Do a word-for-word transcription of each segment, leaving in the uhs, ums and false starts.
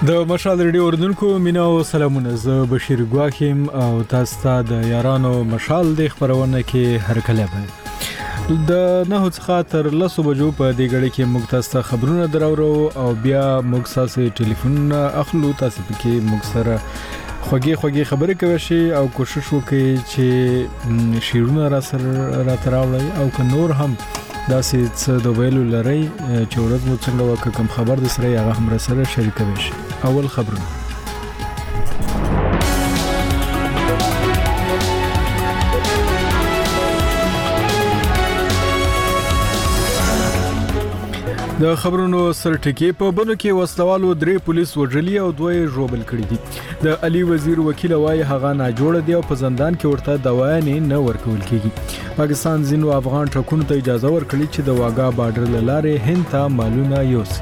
د مشال ریډیو اوردونکو مینا او سلامونه، زه بشیر ګواخیم او تاسو ته د یارانو مشال د خبرونه کې هرکله به د نه څخه تر لسو بجو په دې غړي کې موږ تاسو ته خبرونه درورو او بیا موږ تاسو ټلیفون اخلو، تاسو پکې موږ سره خوږی خوږی خبرې کوي شي او کوشش وکړي چې شیرونه را سره را تراوړي او که نور هم دا څه د ویلو لري چې ورځ مو څنګه وکړه کوم خبر د سره هغه هم سره شریکوي شي. اول خبرونه د خبرونو سرټکی په بنو کې وسلوالو درې پولیس وژلي او دوی ژوبل کړي دي. د علي وزیر وکیل وايي هغه نه جوړ دی او په زندان کې ورته دوايانې نه ورکول کیږي. پاکستان ځینو افغان ټرکونو ته اجازه ورکړي چې د واګا بارډر لاره هند ته مالونه یوسي.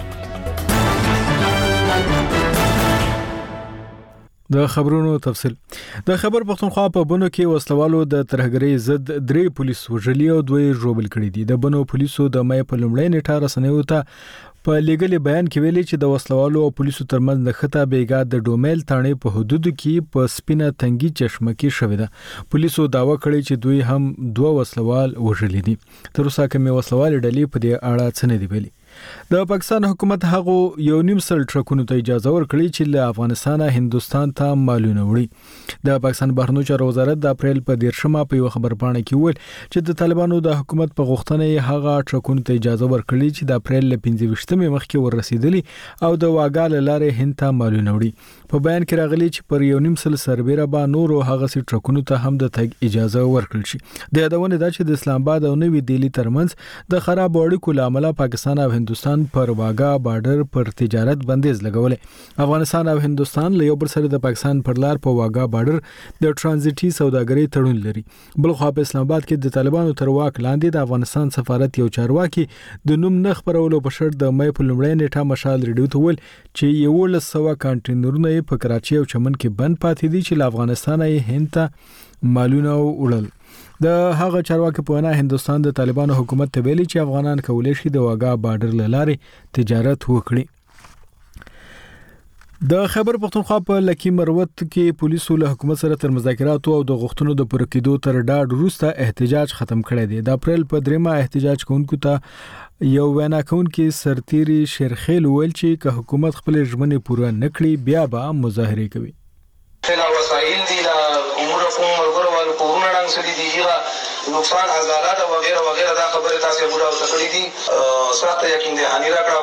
د خبرونو تفصیل د خبر پښتونخوا په بنو کې وسلوالو د ترهګرۍ ضد درې پولیس وژلي او دوی ژوبل کړي دي. د بنو پولیسو د مې په لومړۍ نیټه رسنیو ته په لیګل بیان کې ویلي چې د وسلوالو او پولیسو ترمنځ د خطا بیګا د ډومیل تانې په حدود کې په سپینه تنګي چشمه کې شوې ده. پولیسو داوا کړی چې دوی هم دوه وسلوال وژلي دي. تر اوسه کومه وسلوال ډلې په دې اړه څه نه دی ویلي. د پاکستان حکومت هغه یو نیم سل ټرکونو ته اجازه ورکړي چې له افغانستانه هندستان ته مالونه وړي. د پاکستان بهرنیو چارو وزارت د اپریل په دیرشمه په یو خبرپاڼه کې ویل چې د طالبانو د حکومت په غوښتنه هغه ټرکونو ته اجازه ورکړي چې د اپریل ل پنځه ویشتمې مخکې ورسېدلي او د واګا لاره هند ته مالونه وړي. په بیان کې راغلي چې پر یو نیم سل سربېره با نور او هغه سي ټرکونو ته هم د تګ اجازه ورکړل شي. د یادونه ده چې د اسلام آباد او نوې دهلی ترمنځ د خراب اړیکو لامل پاکستان او هندستان پر واګا بارډر پر تجارت بندیز لګولې. افغانستان او هندستان له یو بل سره د پاکستان پر لار په واګا بارډر د ترانزیټي سوداګرۍ تړون لري. بل خو په اسلام آباد کې د طالبانو تر واک لاندې د افغانستان سفارت یو چارواکي د نوم نه خبرولو په شرط د مې په لومړۍ نیټه مشال ریډیو ته ویل چې یو لس سوه کانټینرونه په کراچي او چمن کې بند پاتې دي چې له افغانستانه یې هند ته مالونه وړل. د هغه چارواکي په وینا هندستان د طالبانو حکومت ته ویلي چې افغانان کولی شي د واګا بارډر لارې تجارت وکړي. د خبر پښتونخوا په لکی مروت کې پولیسو له حکومت سره تر مذاکراتو او د غوښتنو د پوره کېدو تر ډاډ وروسته احتجاج ختم کړی دی. د اپریل په دریمه احتجاج کوونکو ته یو وینا کوونکی سرتیری شیرخیل ویل چې که حکومت خپل ژمنې پوره نکړي بیا به مظاهره کوي. لا وسایل دي لا امور کوم مرګره والو کورونه رنګ سړي دي نقصان عدالت او وغیرہ وغیرہ دا خبره تاسو موږ او تکړی دي سخت یقین دي هني راکړه.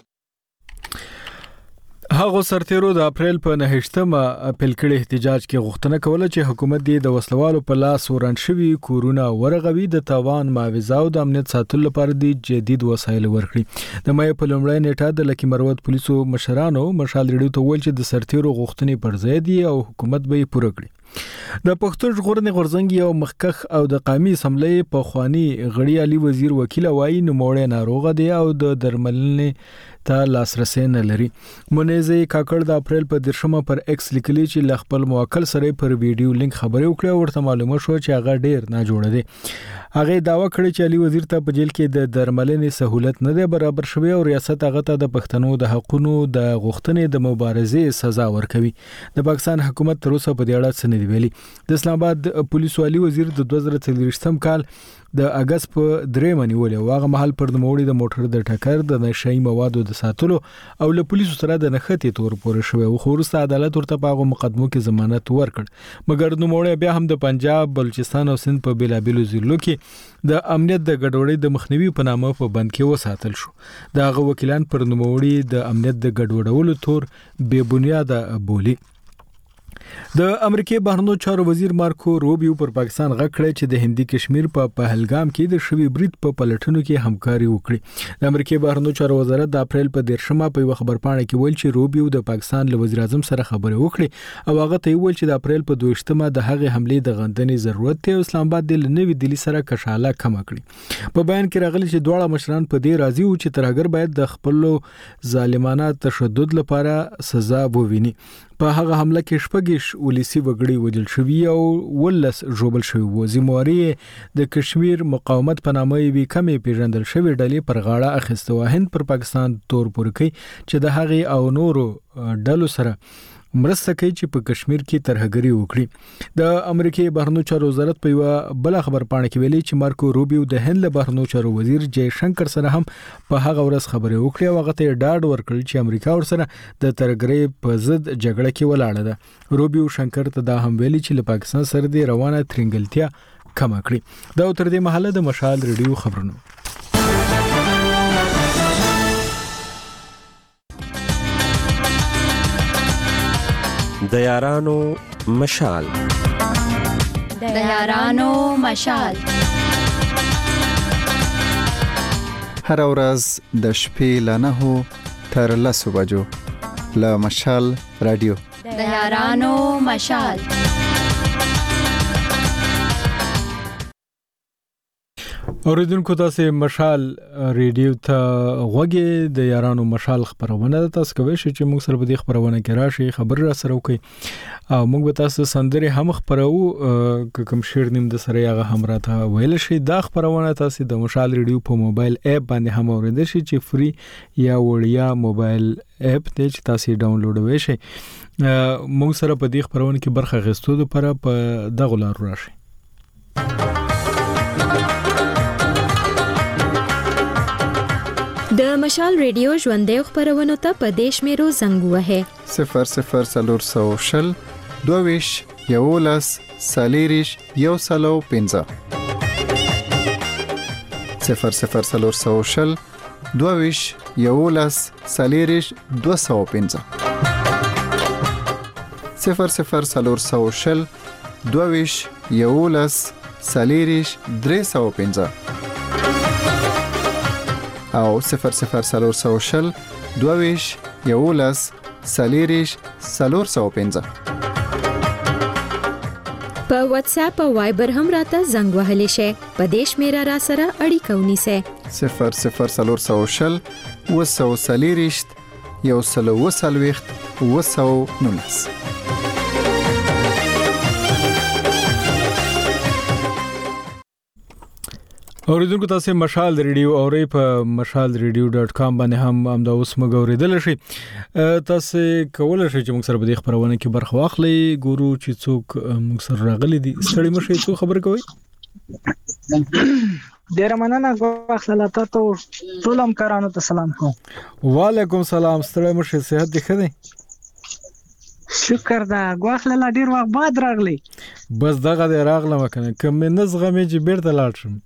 هغه سرتیرو د اپریل په نهشتمه اپیل کړي احتجاج کې غوښتنه کوله چې حکومت دې د وسلوالو په لاس وران شوی کورونه ورغوي، د تاوان معاوضه او د امنیت ساتلو لپاره د جدید وسایل ورکړي. د مې په لومړۍ نیټه د لکی مروت پولیسو مشرانو مشال ریډیو ته ویل چې د سرتیرو غوښتنې پر ځای دي او حکومت به یې پوره کړي. د پښتون ژغورنې غورځنګ یو مخکخ او د قومي اسمبلی په خواني غړي علي وزیر وکیل وايي نوموړی ناروغه دی او د درملنې ته لاسرسي نه لري. منیزه کاکړ د اپریل په دیرشمه پر ایکس لیکلي چې ل خپل موکل سره پر ویډیو لینک خبرې وکړه ورته معلومه شو چې هغه ډیر نه جوړ دی. هغه داوا کړی چې علي وزیر ته په جیل کې د درملنې سہولت نه دی برابر شوی او ریاست هغه ته د پښتنو د حقونو د غوښتنې د مبارزې سزا ورکوي. د پاکستان حکومت تر اوسه په دې اړه څه نه دی ویلي. د اسلام آباد پولیسو علي وزیر د دوه زره څلوېښتم کال د اگست په درې منی ولې واغه محل پر نوموړي د موټر د ټکر د نشئی موادو د ساتلو او له پولیسو سره د نښتې تور پورې شوی او خورسته عدالت ورته په مقدمو کې ضمانت ورکړ. مګر نوموړي بیا هم د پنجاب، بلوچستان او سند په بیلابیلو ضلعو کې د امنیت د ګډوډۍ د مخنیوي په نامه په بند کې وساتل شو. د هغه وکیلان پر نوموړي د امنیت د ګډوډولو تور بے بنیاده بولی. د امریکای بهرنیو چارو وزیر مارکو روبیو پر پاکستان غږ کړی چې د هندي کشمیر په پهلګام کې د شوی برید په پلټنو کې همکاري وکړي. د امریکای بهرنیو چارو وزارت د اپریل په دیرشمه په یو خبرپاڼه کې ویل چې روبیو د پاکستان له وزیر اعظم سره خبرې وکړي او هغه ته ویل چې د اپریل په دویشتمه د هغې حملې د غندنې ضرورت دی او اسلام آباد د نوې دلی سره کشاله کم کړي. په بیان کې راغلي چې دواړه مشران په دې راضي وو چې ترهګر باید د خپل ظالمانه تشدد لپاره سزا وویني. په هغه حمله کې شپږ ولسی وګړي وژل شوي او ولس ژوبل شوي وو. زمواري د کشمیر مقاومت په نامه وی کمې پیژندل شوی ډلې پر غاړه اخیسته و. هند پر پاکستان تور پورکی چې د هغه او نورو ډلو سره مرسته کوي چې په کشمیر کې ترهګري وکړي. د امریکای بهرنیو چارو وزارت په یو بل خبر پاڼه کې ویلي چې مارکو روبیو د هند له بهرنیو چارو وزیر جے شنکر سره هم په هغه ورځ خبرې وکړې او هغه ته ډاډ ورکړ چې امریکا ورسره د ترهګرۍ په ضد جګړه کې ولاړه ده. روبیو شنکر ته دا هم ویلي چې له پاکستان سره د روانه ترنګلتیا کم کړي. دا تر دې مهاله د مشال ریډیو خبرونه. د یارانو مشال د یارانو مشال هر ورځ د شپې له نهو تر لسو بجو له مشال رادیو د یارانو مشال. اوریدونکو تاسو مشال ریډیو ته غوږی د یارانو مشال خبرونه تاسو کوي چې موږ سره په دې خبرونه کې راشي خبر را سره وکي او موږ به تاسو سندري هم خبرو کوم شیر نیم د سره هغه هم راته ویل شي. دا خبرونه تاسو د مشال ریډیو په موبایل اپ باندې هم اوریدل شي چې فری یا وړیا موبایل اپ ته چې تاسو ډاونلوډ وشي. موږ سره په دې خبرونه کې برخه غوښتو لپاره په دغه لار راشي. د مشال ریډیو ژوندې خبرونه ته په دیش میرو زنګ وهه صفر صفر سلور سو شل دویش یولس سالیریش یو سلو پنځه صفر صفر سلور سو شل دویش یولس سالیریش دو سو پنځه صفر صفر سلور سو شل دویش یولس سالیریش درې سو پنځه او صفر صفر سلور سو شل دویش یولس سالیریش سلور سو پنځه. په واتس اپ او وایبر هم راته زنګ وهلی شي. په دیش میرا را سره اړیکه ونیسه صفر صفر سلور سو شل وسو سالیریش یو سلو وسلويخت وسو نونس. اوریدونکو تاسو مشال ریډیو اوري په مشال ریډیو ډاټ کام باندې هم هم دا اوس موږ اوریدل شي. تاسو کولای شئ چې موږ سره په دې خبرونه کې برخه واخلئ. ګورو چې څوک موږ سره راغلي دي. ستړي مشه څو خبر کوي. ډیر مننه غواخله تاسو ټول هم کارانو ته سلام کوم. وعلیکم سلام. ستړي مشه صحت دې ښه دی؟ شکر دا غواخله ډیر وخت بعد راغلی. بس دغه دې راغله مکنه کوم نزغمې چې بیرته لاړ شم.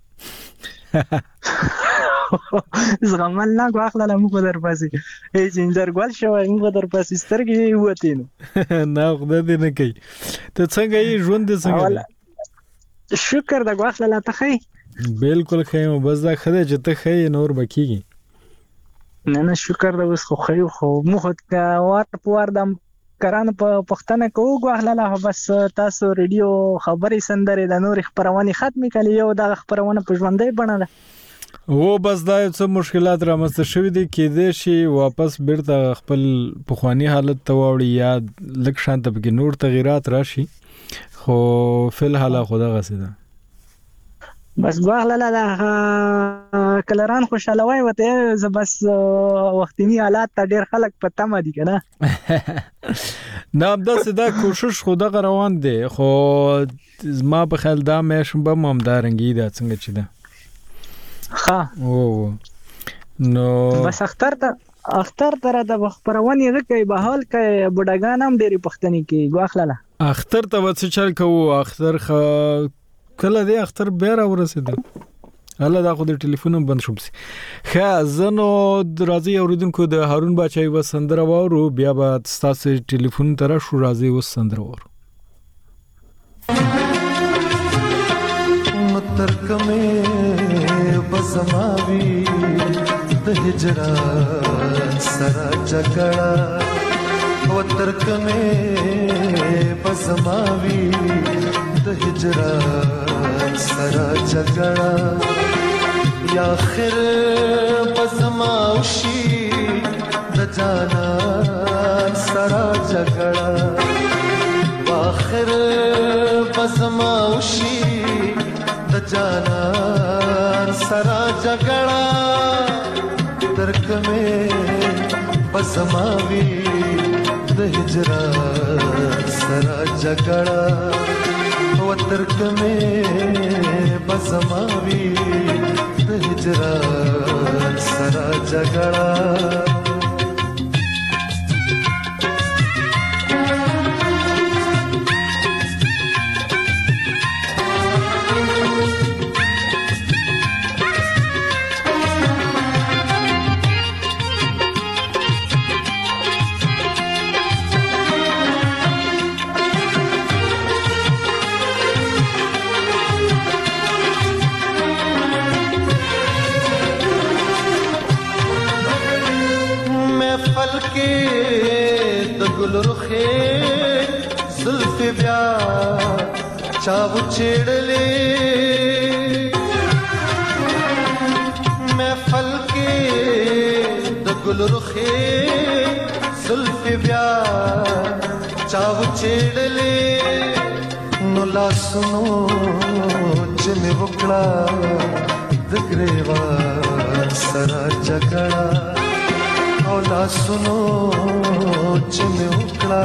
زغمل نه غواخله موږ در پاسې ای جنجر ګل شو موږ در پاسې سترګې وته نو نه خدای دې نه کوي. ته څنګه یې ژوند دې څنګه؟ شکر دا غواخله ته خې بالکل خیم بس دا خدای چې ته خې نور بکیږي. نه نه شکر دا اوس خو خې خو موږ کا وار پوار دم کران په پښتنه کوو غواخله بس تاسو ریډیو خبري سندره د نور خبرونه ختمه کړي یو د خبرونه په ژوندۍ بڼه ده. و بس دا څه مشکلات رامسته شوې دي کې دې شي واپس بیرته خپل پخوانی حالت ته وړي یا لک شانت به نور تغیرات راشي خو فل حاله خدا غسیده بس غواړل لا کلران خوشاله وای وته ز بس وختي حالات ته ډیر خلک پته ما دي کنه نه دا سدا کوشش خدا روان دي خو ما په خیال دا مې شم به ممدارنګي دا څنګه چي ده ها او نو بس اختر ته اختر تر د خبرونی غکې به حال کې بډاګان هم ډېری پښتني کې غواخله اختر ته وڅ چل کو اختر خ کله دی اختر بیر ورسېد الله دا خو د ټلیفون بند شوم سي خا زنو راځي اوریدونکو د هارون بچای و سندره وورو بیا به تاسو ټلیفون تر شو راځي و سندره وورو متر کمه بزماوي د هجرت سره جګړه وتر کمه بزماوي د هجرت سره جګړه یا خیر بزماوشي د جانان سرا جګړه واخر بزما وشي د جانان سرا جګړه ترک مې بزما وی د هجران سرا جګړه و ترک مې بزما وی د هجران سرا جګړه زلف بیا چاو چیڑلے محفل کے دگل رخے زلف بیا چاو چیڑلے نو لا سنو چمی وکڑا دگریوان سرا جگڑا اولا سنو چمی وکڑا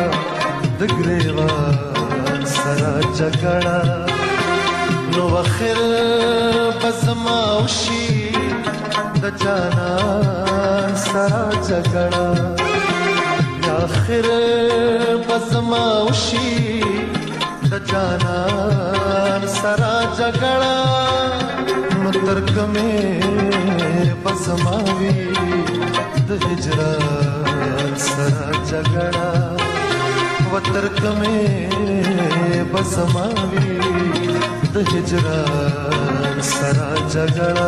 دگریوان سرا جگڑا نو اخر بزما وشي د جانان سرا جگڑا یا اخر بزما وشي د جانان سرا جگڑا نو ترک میں بزما وی د هجران سرا جگڑا و ترک میں بزما وی د هجران سرا جگڑا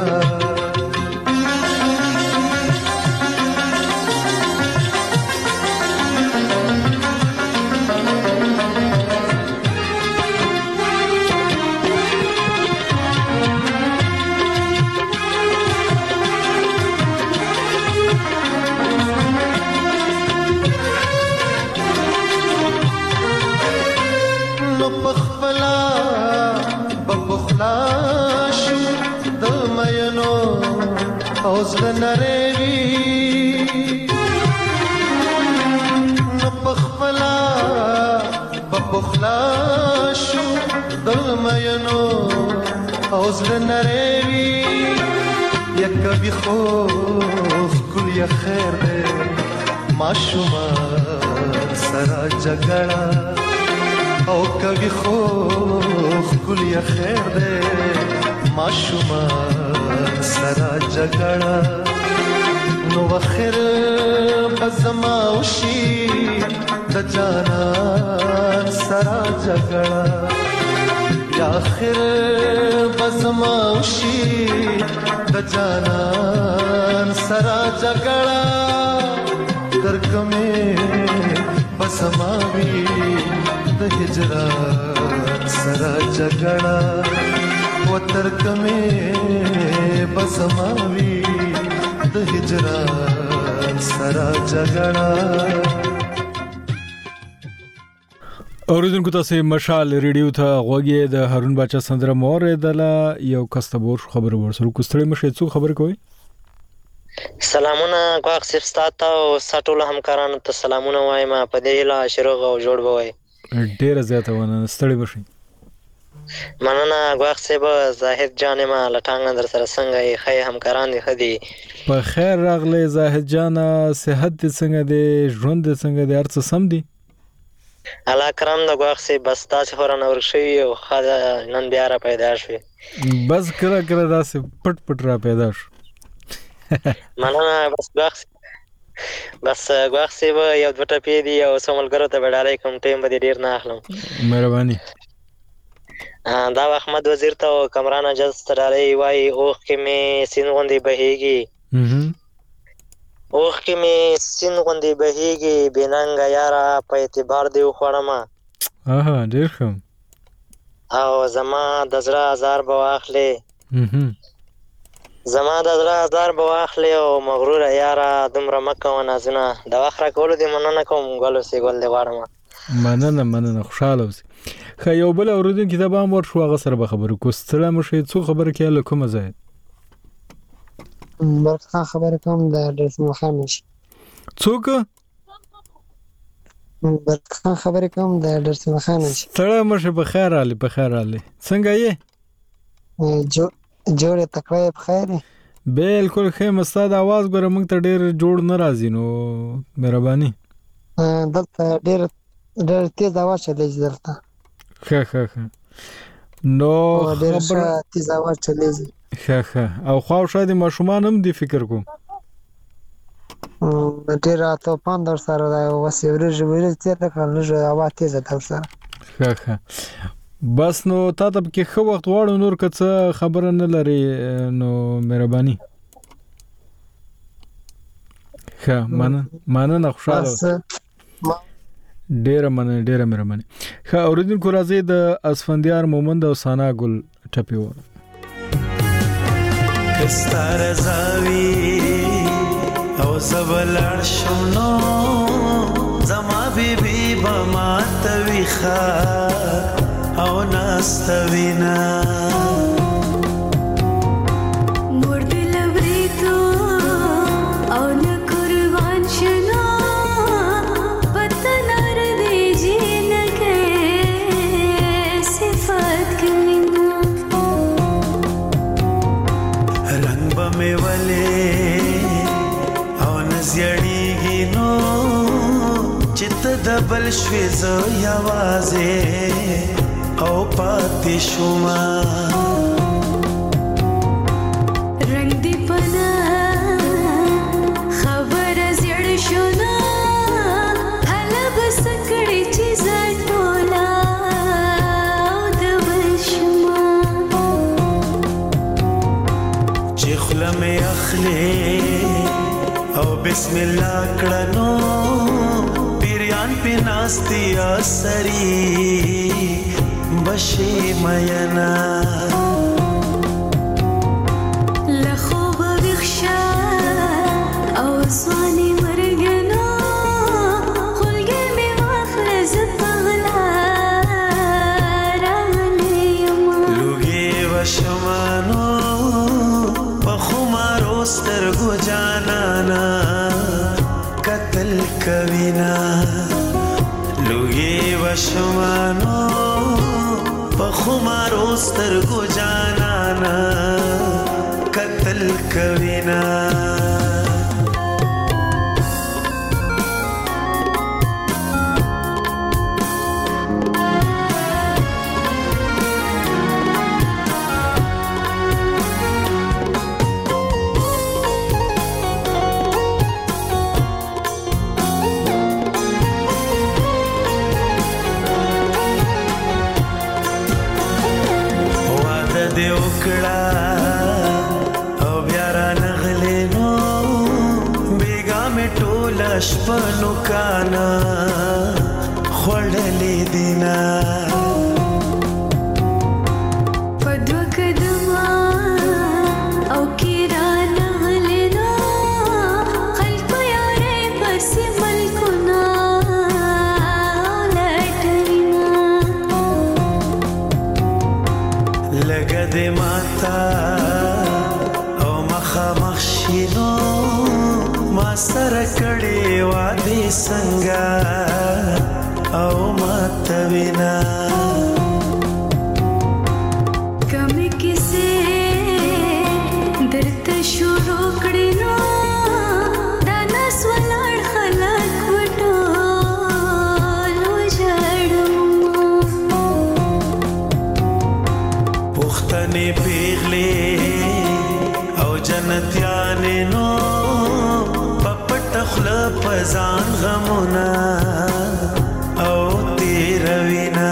اوزل نریوی نپخفلا بپخلاشو دلمینو اوزل نریوی یک کبی خوف کل یا خیر دے معشومان سرا جگڑا او کبی خوف کل یا خیر دے معشومان سرا جگڑا نو اخر بزما وشي د جانان سرا جگڑا یا اخر بزما وشي د جانان سرا جگڑا ترک میں بزما وی د هجران سرا جگڑا و ترک میں بزما وی د هجران سرا جگڑا اوریدونکو تاسو مشال ریډیو ته غوږی د هارون باچا سندره مور دلا یو کستبور خبر ورسره کوستړی مشه څو خبر کوي سلامونه غواخ صرف ستاته او سټول همکارانو ته سلامونه وایم په دې لا شروع او جوړ بوي ډیر زیاته ونه ستړی بشي مننه غواخ صاحب زاهد جان ما لټانګ در سره څنګه یې خې همکاران دي خدي په خیر راغله زاهد جان صحت دې څنګه دې ژوند دې څنګه دې ارڅ سم دي الله کرام د غواخ صاحب بس تاسو هورن ورشي او خاله نن بیا را پیدا شوي بس کړه کړه داسې پټ پټ را پیدا شو مننه بس غواخ بس غواخ صاحب یو د ټپې دی او سملګرو ته وډالای کوم ټیم به ډیر نه اخلم مهرباني دا احمد وزیر ته کمران اجازه ستړی وای اوخ کې می سین غوندي بهيږي اوخ کې می سین غوندي بهيږي بننګ یارا په اعتبار دی خوړما اها ډیر ښه او زما د زړه هزار به واخلې زما د زړه هزار به واخلې او مغروره یاره دومره مه کوه نازونه د وخت راکولو دې مننه کوم ګل اوسې ګل دې غواړم. مننه مننه خوشاله اوسې. ښه یو بل اورېدونکي ته به هم ورشو هغه سره به خبرې کوو. ستړی مه شئ څو خبره کوې له کومه ځایه؟ برکت خان خبرې کوم د ډرسن خان نشي. څوک؟ برکت خان خبرې کوم د ډرسن خان نشي. ستړی مه شئ، په خیر راغلې په خیر راغلې. څنګه یې؟ جو جوړې تکړه یې په خیر یې؟ بالکل ښه یم. ستا د اواز ګوره موږ ته ډېر جوړ نه راځي نو مهرباني. دلته ډېر ډېر تیز اواز چلیږي دلته. ښه ښه ښه نو ډېر ښه تیز اواز چلیږي. ښه ښه او خواوشا د ماشومان هم دی فکر کوم ډېر توپان در سره دی اوس یې ورځ ورځ تېره کړه لږ هوا تیزه ده ورسره. ښه ښه بس نو تا ته پکې ښه وخت غواړو، نور که څه خبره نه لرې نو مهرباني. ښه مننه مننه خوشحاله ډېره مننه ډېره مهرباني. ښه اورېدونکو راځئ د اسفندیار مومند او ثنا ګل ټپې ووایو. کستا رضاوی او زبلړ شونو زما بیبي بما تویخا او ناستوینا مور دل وریتو او نه قربان شنو پتنار دی جنکه صفات کمینا رنگ بمه وله او نزیړیږي نو چت دبل شوي زو یوازه او پاتې شوما رنگ دی پنا خبر زړ شونا هله بس کړي چې زټولا د بشما چې خلمه اخلي او بسم الله کړنو پیریان پیناستی اسری بشی مینا لخو بخشا او سوانی مرګنو خلګې می واخل زپغلا راغلیم لوګي وشمانو بخمارو سترګو جانانا قتل کوینا لوګي وشمانو بخمارو سترګو جانانا قتل کوینا شپنو کانا خوړلې دینا پدو کدما او کیرانا غلینا خلق یارې بس ملکنا لټینا لګه دې ماتا او مخه مخشینو ما سره کړي وادي څنګه او ماتوینا کمه کیسه درته شروع کړي نو دا نس ولړ خلک وټو لو جړم پختنې پیغلې او جنتیانې نو تخلا پزان غمونا او تیروینا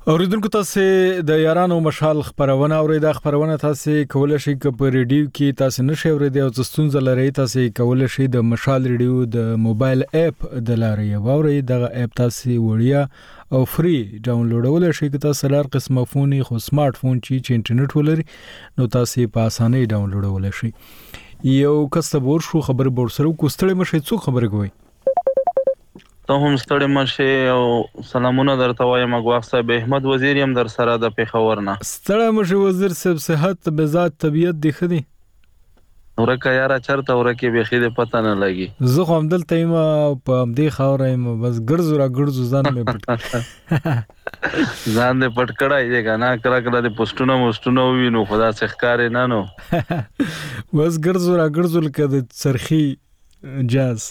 اوریدونکو تاسو د یارانو مشال خبرونه اورئ د خبرونه تاسو کولای شئ ک په ریډیو کې تاسو نشئ اورئ او ستونزه لرئ تاسو کولای شئ د مشال ریډیو د موبایل اپ د لارې اورئ د اپ تاسو وړیا او فری ډاونلوډول شئ ک تاسو لار قسمه فون خو سمارټ فون چې انټرنیټ ولري نو تاسو په اسانۍ ډاونلوډول شئ. یو کسبور شو خبر بورسره کوستړې مشه څو خبره کوي ته هم ستړی مشه او سلامونه درته وایم غواخ صاحب احمد وزیر يم در سره د پیښور نه. ستړی مشه وزیر صاحب صحت مزاج طبيعت دی خدي ورکه یاره چرته ورکه به خېده پته نه لګي. زه خو هم دلته یم په دې خاورې م بس ګرځو را ګرځو ځان مې پټ ځان دې پټ کړای دی کنه کړه کړه دې پوسټونه مستونه وینو خدا څخکار نه نو بس ګرځو را ګرځو لکه د سرخی جاز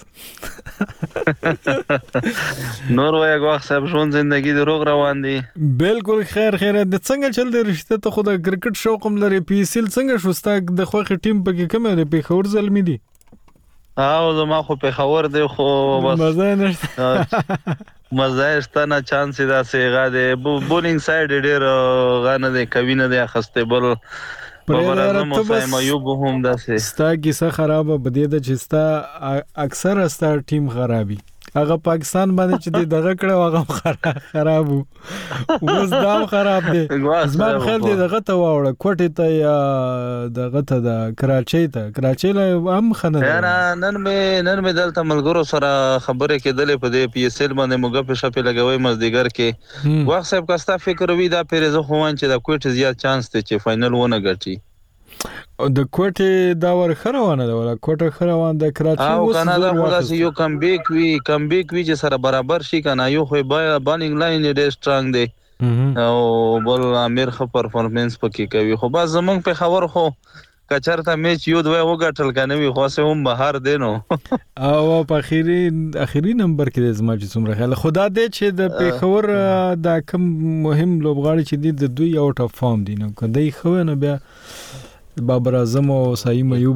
نور وای غواخ صاحب ژوند زندگی د روغ روان دي بالکل خیر خیر د څنګه چل دی رشته ته خو د کرکټ شوق هم لري پی ایس ال څنګه شوستا د خوخه ټیم پکې کومه د پیښور زلمی دي او زما خو پیښور دی خو بس مزه نشته مزه شته نه چانس دا سیغه دی بولینګ سایډ ډیر غانه دی کوي نه دی خسته بل پرېرته بس مایوب هم داسه ستا کیسه خرابه بده د چستا اکثر ستا ټیم خرابي هغه پاکستان باندې چې دغه کړه هغه خراب وو وز دا خراب دي زما خل دي دغه ته واوړه کوټه ته یا دغه ته د کراچۍ ته کراچۍ له هم خنه یاره نن مې نن مې دلته ملګرو سره خبره کېدلې په دې پی ایس ال باندې موږ په شپه لګوي مزدیګر کې واخ صاحب کاستا فکر وی دا پیره زه خو وان چې دا کوټه زیات چانس ته چې فائنل ونه ګټي د کوټه دا ور خروانه دا ولا کوټه خروان د کراچۍ او کنه دا خلاص یو کم بیک وی کم بیک وی چې سره برابر شي کنه یو خو بالینګ لاین ډېر سترونګ دی او بل امیر خو پرفورمنس پکې کوي خو بس زمونږ په خبر خو کچرته میچ یو دوه وګټل کنه وی خو سه هم بهر دینو او په اخیری اخیری نمبر کې زما چې څومره خیال خدا دې چې د پیښور دا کم مهم لوبغاړي چې دی د دوی اوټ اف فارم دي نو کدی خو نه بیا بابر اعظم او سعیم ایوب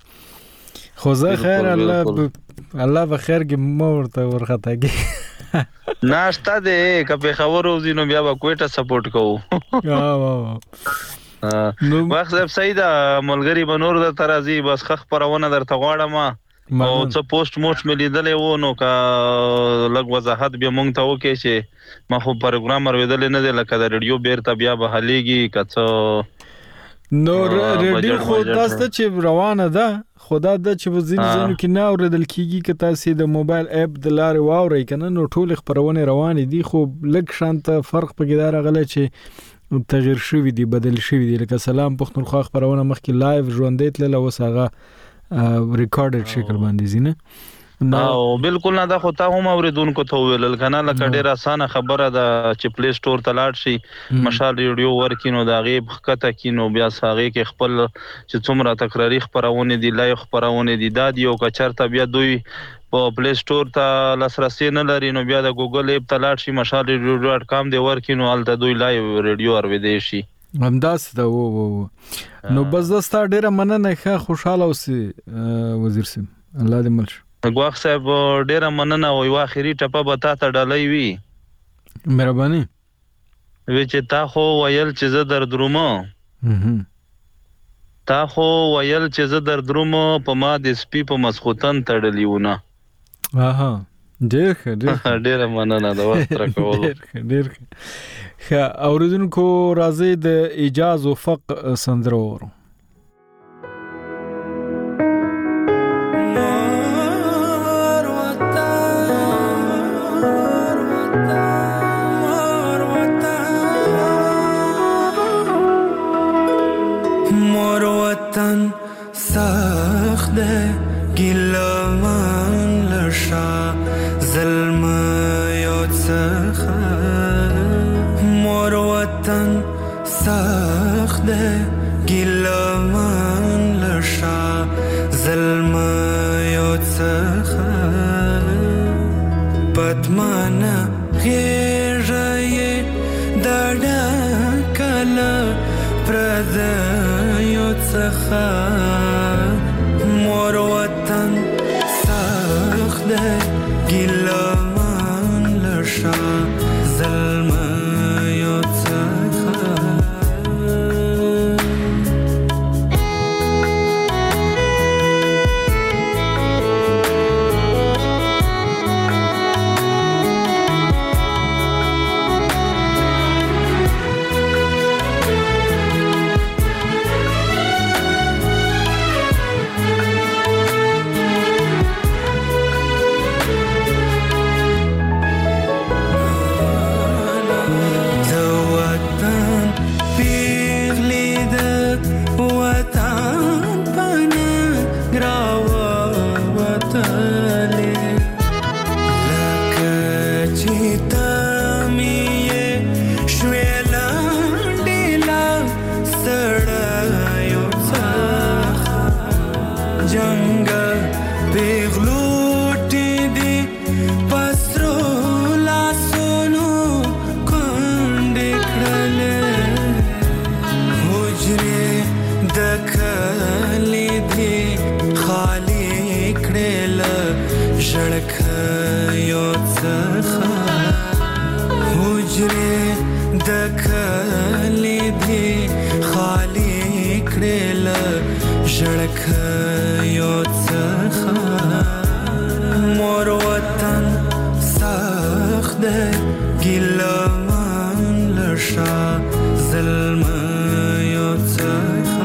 خو زه خیر الله الله بخیر کې مورته ورخته ناشته دې کپه خبرو زینو بیا به کوټه سپورټ کوو وا وا نو واخ صاحب سیدا ملګری بنور د ترازی بس خخ پرونه درته غواړم او څه پوسټ موټ مې لیدلې و نو کا لګ وضاحت به مونږ ته وکې چې ما خو پروګرامر ویدل نه دی لکه د ریډیو بیرته بیا به حلېږي کڅ نو ریډیو خو تاسو چې روانه ده خدا د چې وزین زنو کې نه اوریدل کیږي که تاسو د موبایل اپ د لارې واورئ کنه نو ټول خبرونه روان دي خو لږ شانت فرق پکې دا راغلی چې تغییر شوی دی بدل شوی دی لکه سلام پښتونخوا خبرونه مخکې لایو ژوندې تلله اوس هغه ریکارډډ شکل باندې زینه او بالکل نه دا خو ته هم اوریدونکو ته ویل کنه لکه ډیر اسانه خبره ده چې پلی سٹور ته لاړ شي مشال ریډیو ورکینو دا غیب خکته کینو بیا ساغه کې خپل چې څومره تکراری خبرونه دي لایو خبرونه دي دا دی او کچرته بیا دوی په پلی سٹور ته لاسرسي نه لري نو بیا د ګوګل اپ ته لاړ شي مشال ریډیو ډاټ کام دی ورکینو الته دوی لایو ریډیو اوریدي شي همداس دا وو وو نو بس دا ستاره ډیره مننه ښه خوشاله اوسې وزیر سیم الله دې مل غواخ صاحب ډیره مننه او یو اخیری ټپه به تا ته ډالۍ وي مهرباني وی چې تا خو ویل چې زه در درومه تا خو ویل چې زه در درومه په ما د سپي په مسخوتن تړلی ونه اها ډیر ښه ډیر ډیره مننه دا وخت راکول ډیر ښه اوریدونکو راځي د اجازه فق سندرور سخت گیلمان لشا ظلم یاد سخت مور وطن سخت گیلمان لشا ظلم یاد سخت پتمانا غیره دادا کلا پرد یاد سخت مور وطن سخت گیلمان لشا ظلم یاد څخه حجره د کلی دی خالی کړل ژړکیو څخه مور وطن سخت دی ګیلمان لشا ظلم یو څخه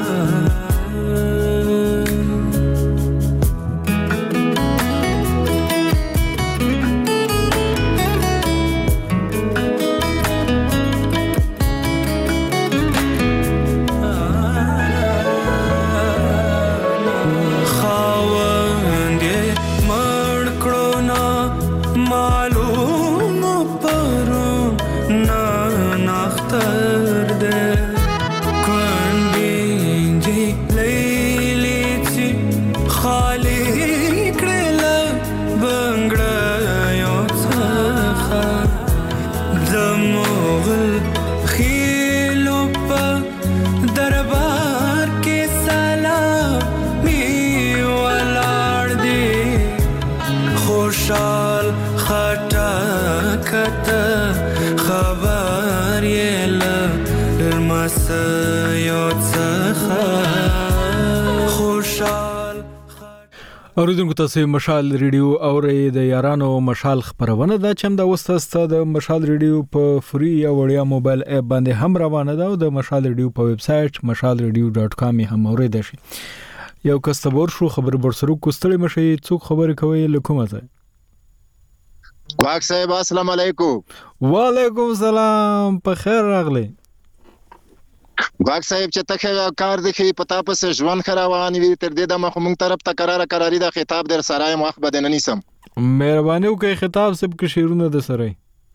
اوریدونکو تاسو مشال ریډیو اورئ د یارانو مشال خبرونه دا چم د وسته د مشال ریډیو په فری یا وړیا موبایل اپ باندې هم روانه ده او د مشال ریډیو په ویب سټ مشال ریډیو ډاټ کام هم اوریدل شي. یو کستبور شو خبر برسرو کوستړی مشي څوک خبر کوي لکومه ځای واک صاحب السلام علیکم. وعلیکم السلام په خیر راغلی. واک صاحب چې تخه کار د خې پتا پس ژوند خروان وی تر دې د مخ مونږ طرف ته قرار قراری د خطاب در سره مخ بدن نیسم. مهرباني وکړئ خطاب سب کې شیرونه د سره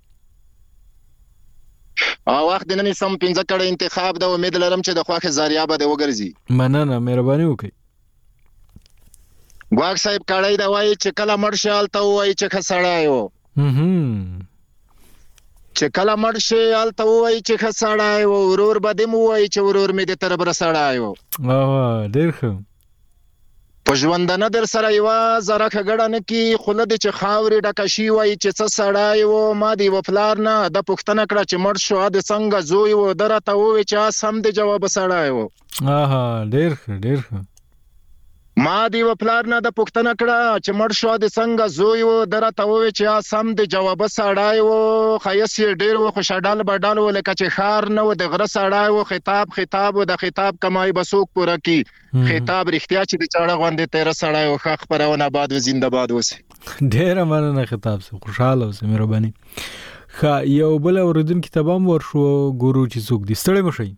ا وخت د نن سم پنځه کړه انتخاب د امید لرم چې د خواخه زاریا به د وګرځي. مننه مهرباني وکړئ. واک صاحب کړای دا وای چې کله مرشال ته وای چې خسړایو هم چې کله مرشي الته وای چې خسړای او ورور بده مو وای چې ورور می د تر بر سړای او اه ډیر ښه په ژوند نه در سره یو زره خګړه نه کی خلد چې خاورې ډکشي وای چې څه سړای او ما دی وفلار نه د پښتنه کړه چې مر شو د څنګه زوی و درته وای چې سم د جواب سړای او اه ډیر ښه ډیر ښه ما دی وفلار نه د پښتنه کړه چې مر شو د څنګه زوی و درته وای چې سم د جواب سړای او خیس ډیر و خوشاله بډال ولکه چې خار نه و د غره سړای او خطاب خطاب د خطاب کمای بسوک پوره کی خطاب رښتیا چې د چاړه غوندې تیر سړای او خخ پرونه باد و زنده‌باد وسی. ډیر مننه خطاب سه خوشاله اوسه مهرباني. خا یو بل اوردون کتابام ورشو ګورو چې څوک دي ستړي مشي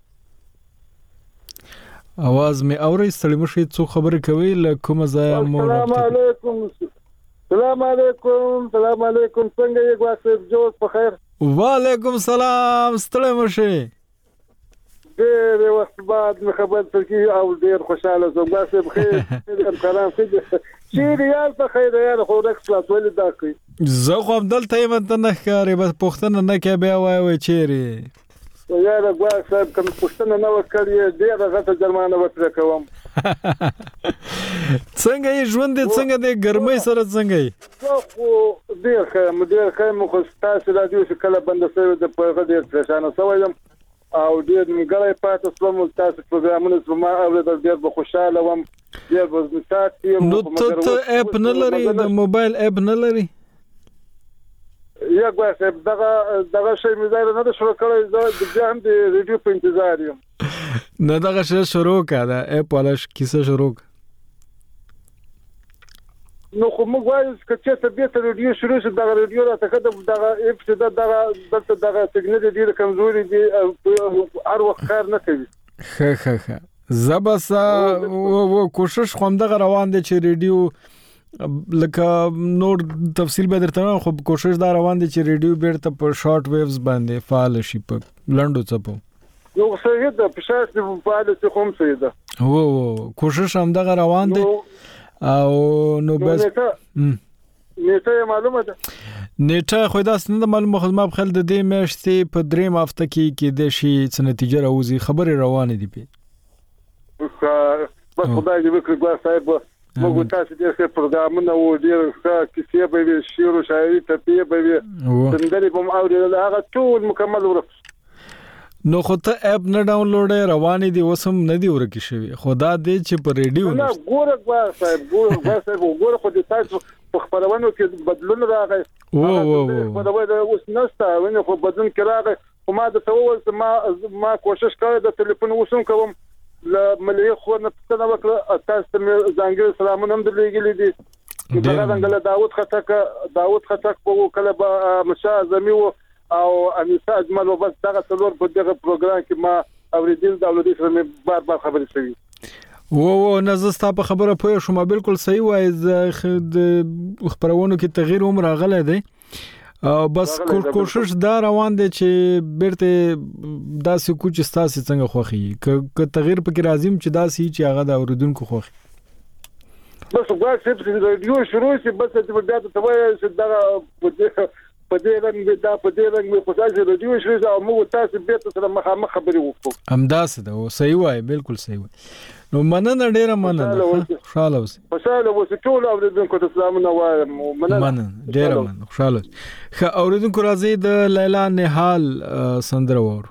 اواز می اوري ستړي مشي څوک خبرې کوي لکه مزه مو. السلام علیکم. السلام علیکم. السلام علیکم. څنګه یې ګواسف جوړ په خیر؟ وعلیکم السلام ستړي مشي. ډېر وخت بعد مې خبر ترکی او ډېر خوشاله زم ګواسف خیر دې کلام خې چې ریال په خیر یار خو رکس لا ولې دا کوي زه خو دلته یم ته نه ښکارې بس پښتنه نه کې بیا وای وای چیرې یار ګواسف کوم پښتنه نه وکړې ډېر غته جرمانه وتر کوم. څنګه یې ژوند دې څنګه دې ګرمۍ سره څنګه یې خو ډېر ښه مدیر ښه مو خو تاسو راځي چې کله بند شوی د پرغه ډېر پریشانه شوم او ډېر مګړې پاتې سوم تاسو پروګرامونه زما اورېدل ډېر به خوشاله وم ډېر به مستعد یم. نو ته اپ نه لري د موبایل اپ نه لري؟ یا ګواسف دغه دغه شی مې زاره نه شروع کړی زه د جام د ریډیو په انتظار یم. نه دغه شی شروع کړه اپ ولا کیسه شروع نو خو موږ وایو چې څه به ته ریډیو شروع شي دغه ریډیو راته کده دغه اپ چې دغه دغه دغه ټکنالوژي ډیره کمزوري دي او هر وخت کار نه کوي. ښه ښه ښه زبسا و کوشش کوم دغه روان دي چې ریډیو لکه نور تفصیل به درته خو کوشش دا روان دي چې ریډیو بیرته په شارټ ویوز باندې فعال شي په لنډو څپو. نو صحیح ده په شارټ ویو فعال شي کوم صحیح ده وو کوشش هم دغه روان دي او نو بس نیټه معلومه ده نیټه خو دا څنګه معلومه خو ما په خل د دې میاشتې په دریم هفته کې کې د شي څه نتیجه راوځي خبره روانه دي په بس خدای دې وکړي ګواه صاحب موږ تاسو ډېر ښه پروګرامونه او ډېر ښه کیسې به وي شعر او شاعري ته به وي سندرې به مو اورېدل هغه ټول مکمل ورک نو خو ته اپ نه ډاونلوډ روانې دي وسم نه دی ورکی شوی خدا دې چې په ریډیو نه ګوره ګوره صاحب ګوره صاحب ګوره خو دې تاسو په خبرونو کې بدلون راغی او او او خبرونه اوس نشته ونه خو بدلون کې راغی خو ما د تول ما ما کوشش کړی د ټلیفون وسوم کوم ل ملي خو نه څنګه وکړه تاسو ته ځانګړي سلامونه هم درلېږلي دي دا څنګه داوود خټک داوود خټک په کله به مشا زمي او انیسا اجمل وبس دغه څلور په دغه پروګرام کې ما اوریدل د اولادي سره مې بار بار خبرې شوې و و نزستا په خبره پوه شو ما بالکل صحیح وای د خبرونو کې تغییر هم راغلی دی بس کوشش دا روان دی چې بیرته داسې کوچ ستاسو څنګه خوخي ک تغییر پکې راځم چې داسې چې هغه د اوریدونکو خوخي بس وګورئ چې د ریډیو شروع شي بس چې بیا ته وایي چې دا په دې رنګ دا په دې رنګ په تاسو ریډیو شروع او موږ تاسو به تاسو مخامخ خبرې وکړو امداس ده او صحیح وای بالکل صحیح وای نو مننه ډیره مننه خوشاله اوسئ خوشاله اوسئ ټول اوریدونکو ته سلامونه وایم مننه ډیره مننه خوشاله اوسئ اوریدونکو راځي د لیلا نهال سندره وور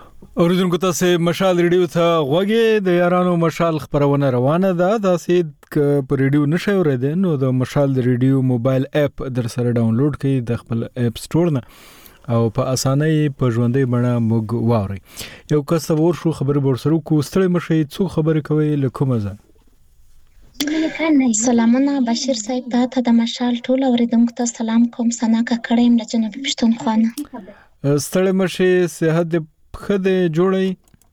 اوریدونکو تاسو مشال ریډیو ته غوږی د یارانو مشال خبرونه روانه ده د سید په ریډیو نشئ اورېدای نو د مشال د ریډیو موبایل اپ در سره ډاونلوډ کړئ د خپل اپ سټور نه او په اسانۍ په ژوندۍ بڼه موږ واورئ. یو کس ور شو خبرې ورسره کو ستړي مشي څو خبرې کوي لکه مزه. سلامونه بشیر صاحب ته د مشال ټول اوریدونکو ته سلام کوم. سنا ککړم له جنوبي پښتونخوا. ستړي مشي صحت د خدای جوړي.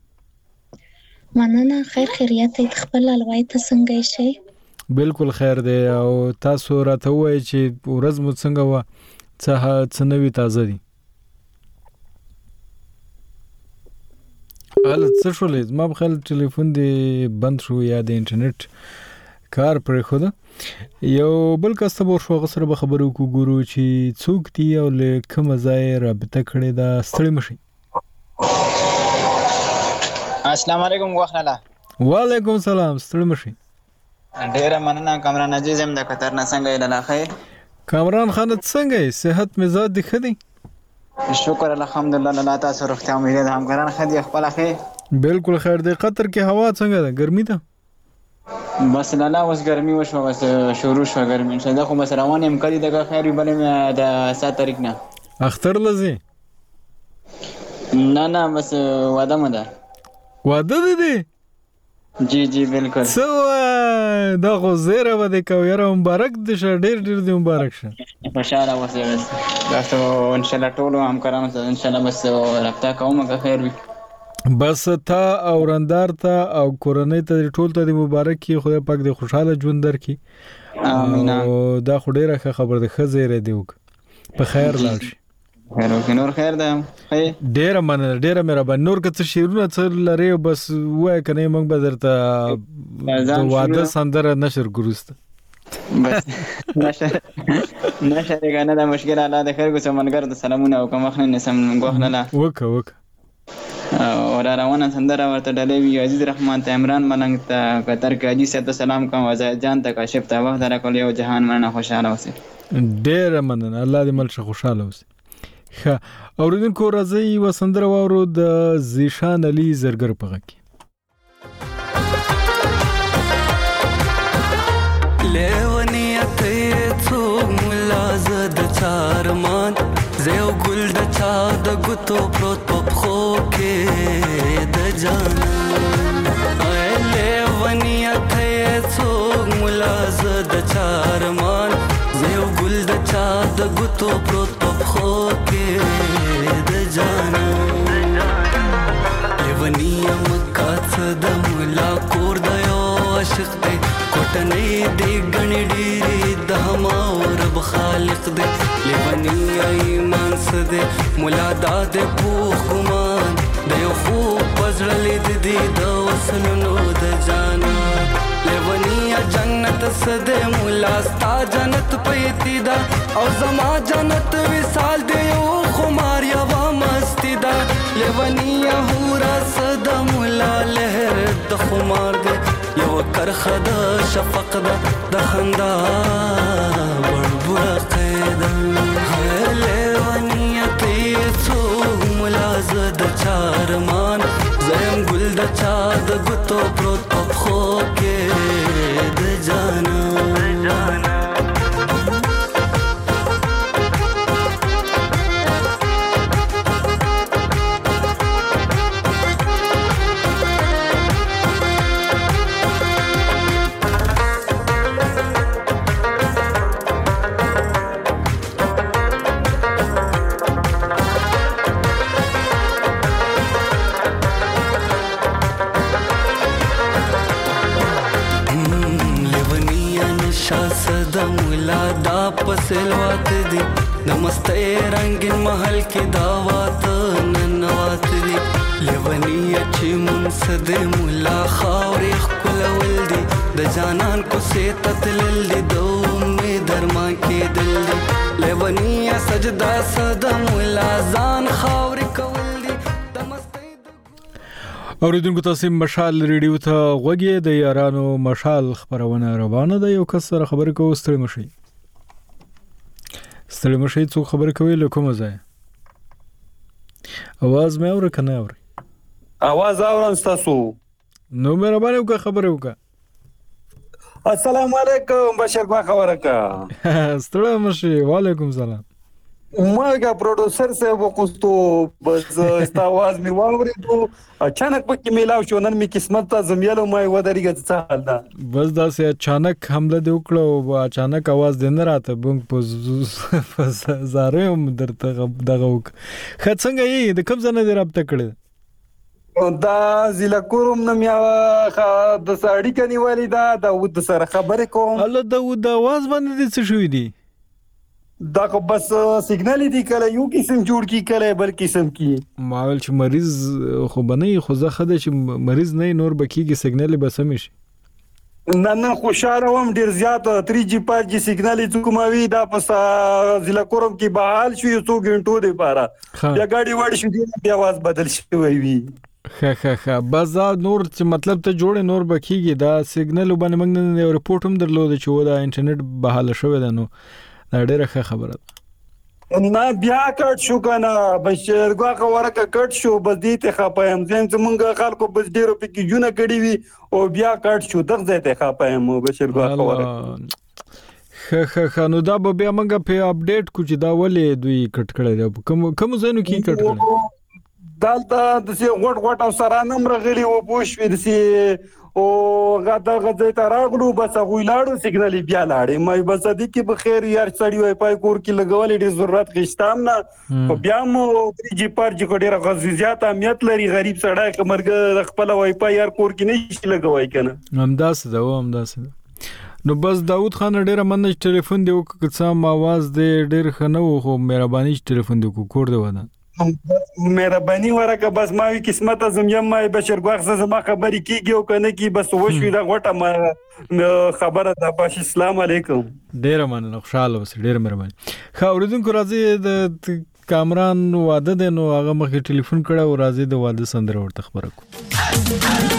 مننه خیر خیریت خپل الوای ته څنګه شي؟ بالکل خیر دی او تاسو راته وایي چې ورځ مو څنګه و څه څه نوي تازه دي. ال څه شولې ما په خپل ټلیفون دی بند شو یا د انټرنیټ کار پرې خو ده. یو بل کس ته ور شو غسر به خبرو کو ګورو چې څوک دی او له کوم ځای رابطه کړي دا ستړي مشي. السلام علیکم غوښنه. وعلیکم السلام ستړي مشي. ډیره مننه کامران عزیز هم د قطر نه څنګه لاله خیر. کامران خان څنګه صحت مزاج دی خدي؟ شکر الحمدلله الله تاسو روغتیا امید ده همکاران خدي خپل خیر. بالکل خیر دی. قطر کې هوا څنګه ده ګرمي ده؟ بس لاله اوس ګرمي وشو بس شروع شو ګرمي ان شاء الله خو بس روان يم کړي دغه خیر بلې د سات تاریخ نه اختر لزي نه نه بس واده مده واده دي جی جی بالکل سو دا خو زیره و د کویره مبارک د شه ډیر ډیر د مبارک شه خوشاله اوسه بس تاسو ان شاء الله ټول هم کارانو سره ان شاء الله بس رابطه کوم که خیر وي. بس تا او رندار ته او کورنۍ ته ټول ته د مبارک کی خدای پاک د خوشاله ژوند درکړي. امين. او دا خو ډیره خبر ده خزیره دی وک په خیر لاړ شي. خیر او نور خیر ده. ډیره مننه ډیره مهربان. نور که څه شیرونه څه لري بس وای کنه موږ به درته د واده سندره نشر ګروست بس نشر نشر غنه د مشکل الله د خیر کو سمنګر د سلامونه او کوم خنه سم غوښنه لا وک وک اور روانه سندره ورته ډلې وی عزیز رحمان ته عمران ملنګ ته قطر کې حاجی صاحب ته سلام کوم وزاد جان ته کاشف ته وخت راکول یو جهان مننه خوشاله اوسه. ډیر مننه الله دې مل خوشاله اوسه. ښه اوریدونکو راځي و سندره وورو د زیشان علي زرګر په غږ لیونیت څو ملازد چارمان زیو ګل د چا د ګوتو پروت په خو کې د جان اے لیونیت څو ملازد چارمان زیو ګل د چا د ګوتو پروت په خو کې د جان لیونیا مکات د ملا کور د یو عاشق دی کوټنې دی غنی ډیری د ما رب خالق دی لیونیا ایمان سده مولا داد پوخ ګمان د یو خو پزړلې دی د وسنو د جانا لیونیا جنت سده مولا ستا جنت پیتی دا او زما جنت وصال دی یو خمار یا وا مستی دا لیونیا هورا سده مولا لهر د خمار دی یو کرخه د شفق د د خندا وربره قیدا لیونیت څو ملازد چارمان زیم ګل د چا د ګوتو پروت په خو کې د جانا پسلوات دی نمسته رنگین محل کې دعوات ننوات دی لیونی اچھی منصد مولا خاوری خپلول دی د جانان کو سے تتلل دی دو می درما کې دل دی لیونی سجدا صدا مولا ځان خاوری کول دی اوریدونکو تاسو مشال ریډیو ته غوږی د یارانو مشال خبرونه روانه ده. یو کس سره خبرې کوو ستړي مشي ستړي مشي څو خبرې کوي له کومه ځای اواز مې اوري کنه اوري اواز اورم تاسو نو مهرباني وکړه خبرې وکړه السلام علیکم بشیر با خبرکا ستړی مشه. وعلیکم سلام. ماګه پروډوسر صاحب وکستو بس استاواز می واوریدو اچانک پکې میلاو شو. نن می قسمت ته زمیلو ما ودرېګه څه حال ده. بس دا سه اچانک حمله دی وکړو او اچانک आवाज دین راته بونګ په زارم درته دغه وک. خڅنګ یې د کوم ځنه دی رابطه کړی دا ضلع کوم نو میا د ساړی کني والی دا د سره خبرې کوم. الله د د आवाज باندې څه شوې دي دا خو بس سیګنال دی کله یو قسم جوړ کی کله بل قسم کی ماول چې مریض خو بنې خو زه خده چې مریض نه نور بکیږي سیګنال به سم شي. نه نه خوشاله وم ډیر زیات تری جی پار جی سیګنال کوموي دا پس ضلع کوم کې بحال شو یو څو غنټو دی پاره بیا گاډي وړ شو دی आवाज بدل شوی وي. خا خا خا بس نور چې مطلب ته جوړ نور بکیږي دا سیګنال باندې موږ نه رپورټ هم درلود چې و دا انټرنیټ بحال شوی ده. نو دا ډیره ښه خبره ده. نه بیا کټ شو کنه بشیر غواخه ورکه کټ شو بس دې ته خپایم زم زمونږ خلکو بس ډیرو پکې جونه کړی وي او بیا کټ شو دغه ته خپایم بشیر غواخه ورکه خ خ خ نو دا به بیا موږ په اپډیټ کو چې دا ولې دوی کټ کړی دی کوم کوم ځینو کې کټ کړی دالته د سی غټ غټ او سره نمبر غلی و پوښ وې د سی او غدا غدا ته راغلو بس غویلاړو سیګنال بیا لاړې مې بس د کی په خیر یار سړی وای پای کور کې لګولې ډیر ضرورت غشتام نه بیا مو جی پار جی کوډه راغزي زیات اهمیت لري غریب سړی کمرګ خپل وای پای یار کور کې نه شي لګوي کنه همداس دا و همداس نو بس داود خان ډیر منځ ټلیفون دی وکړم आवाज دې ډیر خنو خو مهرباني ټلیفون دی کو کور دی ودان مهرباني ورکه بس ما وی قسمت ازم یم ما بشیر غوښه زما خبرې کیږي او کنه کی بس وښوی دا غټه ما خبره ده. باش السلام علیکم. ډیر مننه خوشاله اوسې ډیر مهرباني. خا اوریدونکو راځي د کامران واده ده نو هغه مخې ټلیفون کړه او راځي د واده سندره ورته خبره کو.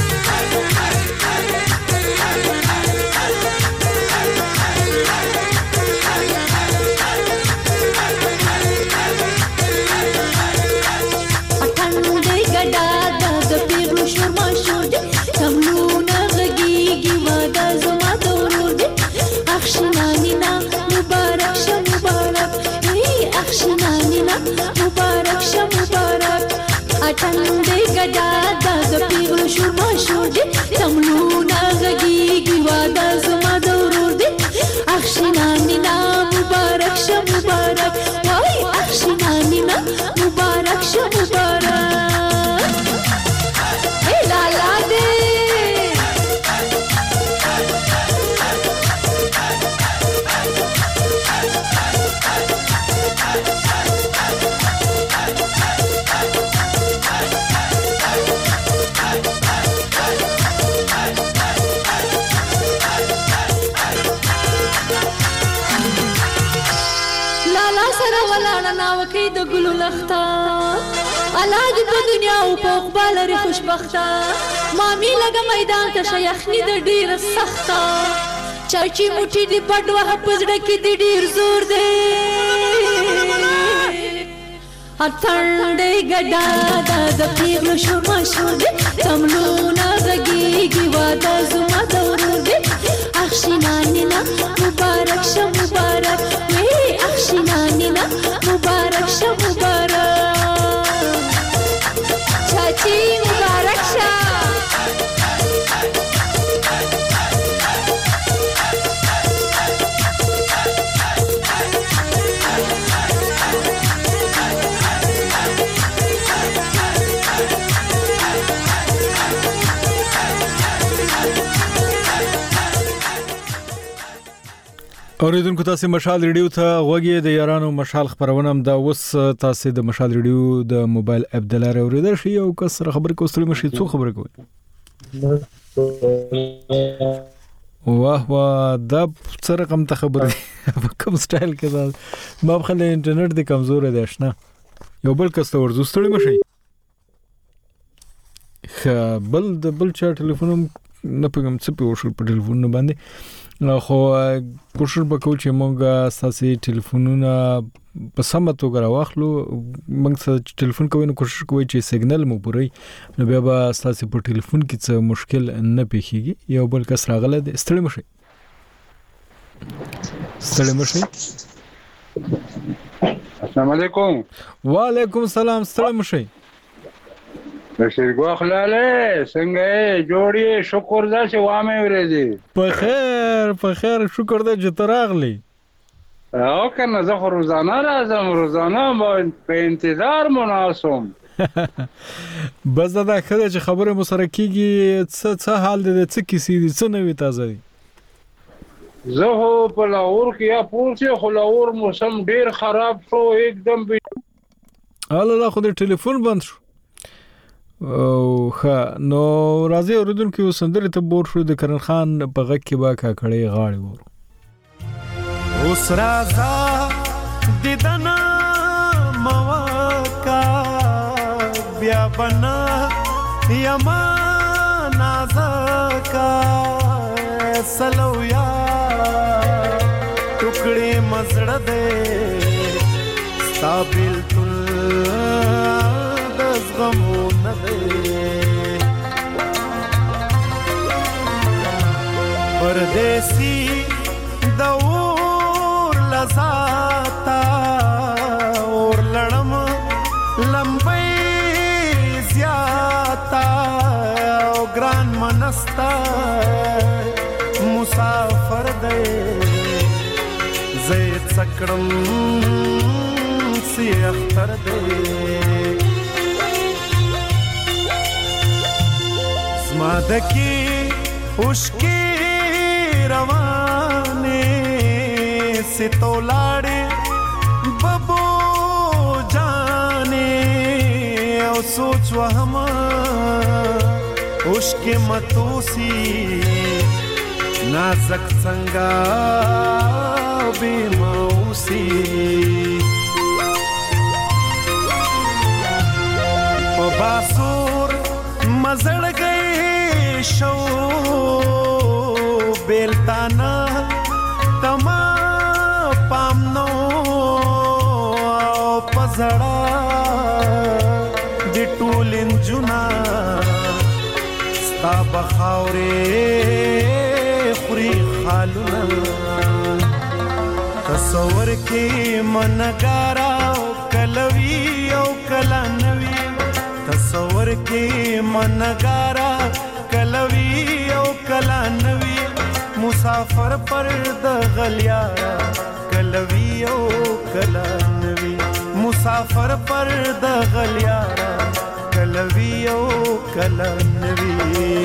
اټنده ګډا د پیغلو شور ما شور دي تملونه غږیږي واده زما د ورور دي اخشنانی نا مبارک شه مبارک وای اخشنانی نا مبارک شه مبارک اے لالا دې وکي د ګلو لخته الاج په دنیا او په خپل لري خوشبخته مامي لګ میدان ته شيخني د ډیر سخته چاچی موټي دی پډوه پزړه کې دی ډیر زور دی اټنډه ګډا د پیغلو شور مشهور دی تملونه غږیږي واده زما د ورور دی اخشنانی نا مبارک شه مبارک وی اخشنانی نا مبارک شه مبارک چاچی مبارک شه اوریدونکو تاسو مشال ریډیو ته غوږی د یارانو مشال خبرونه هم دا اوس تاسو د مشال ریډیو د موبایل اپ د لارې اوریدل شي او کس سره خبرې کوستل مشي څو خبرې کوي واه واه دا څه رقم ته خبرې کوم سټایل کې دا ما خلک انټرنیټ د کمزور دی آشنا یو بل کس ته ورزوستړی مشي خ بل د بل چا ټلیفون نه پېږم څه په وشو په ټلیفون باندې خو کوشش وکړو چې موږ تاسو ټلیفونونه په سمه توګه راوخلو. موږ څه ټلیفون کوو نو کوشش کوو چې سیګنل مو پوره نو بیا به تاسو په ټلیفون کې څه مشکل نه پیښیږي. یو بل کس راغله د ستړي مشي ستړي مشي. السلام علیکم. وعلیکم السلام. ستړي مشي. بشیر ګوخلاله څنګه جوړی؟ شکر دا چې وامه ورېدی. په خیر په خیر شکر دې چې تراغلی. او کنه زه خو روزانه راځم، روزانه په انتظار مناسم. بس دا خدای چې خبره مو سره کیږي. څه څه حال دې څه کیسې دي څه نوې تازه دي؟ زه هو په لاهور کې یا پورته خو لاهور موسم ډیر خراب شو एकदम. الله الله خو دې ټلیفون بند شو. او ښه نو راځي اوریدونکو یو سندره ته بور شو د کرن خان په غږ کې با کاکړې غاړې ورو. اوس راځه دیدنا موکا بیا بنا یما نازکا سلویا ټوکړې مزړه دې ستابل تل دزغمو پردیسی دور لزاتا اور لڑم لمبی زیاتا او گران منستا مسافر دے زید سکڑم سی اختر دے زمادکی اشکی روانه ستو لاړې ببو جانې او سوچ وهم اشکی متوسی نازک څنګه بے موسی په باسور مزړ گئی شو بیلتانا تما پامنو پزړه د ټولن جنا ستا بخاورې خوري خالونه تصور کې منګارا کلوي او کلانوي تصور کې منګارا کلوي او کلانوي مسافر پر د غلیارا کلوی او کلانوی مسافر پر د غلیارا کلوی او کلانوی.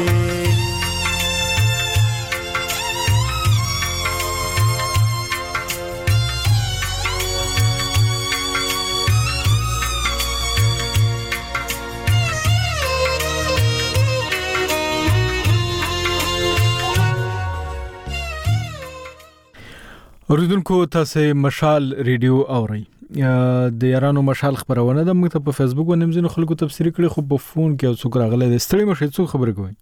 اوریدونکو تاسو مشال ریډیو اورئ. د یارانو مشال خبرونه د موږ ته په فیسبوک باندې مزینو خلکو تفسیر کړي خو په فون کې او څوک راغله د ستړي مشي څو خبرې کوي.